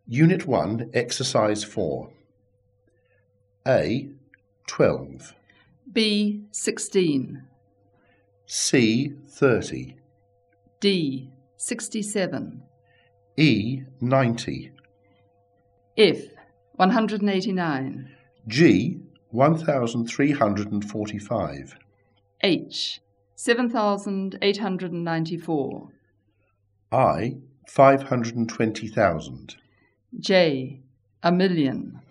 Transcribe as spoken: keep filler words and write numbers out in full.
Unit one, Exercise four. A. twelve. B. sixteen. C. thirty. D. sixty-seven. E. ninety. F. one hundred eighty-nine. G. one thousand three hundred forty-five. H. seven thousand eight hundred ninety-four. I. five hundred twenty thousand. J. A million.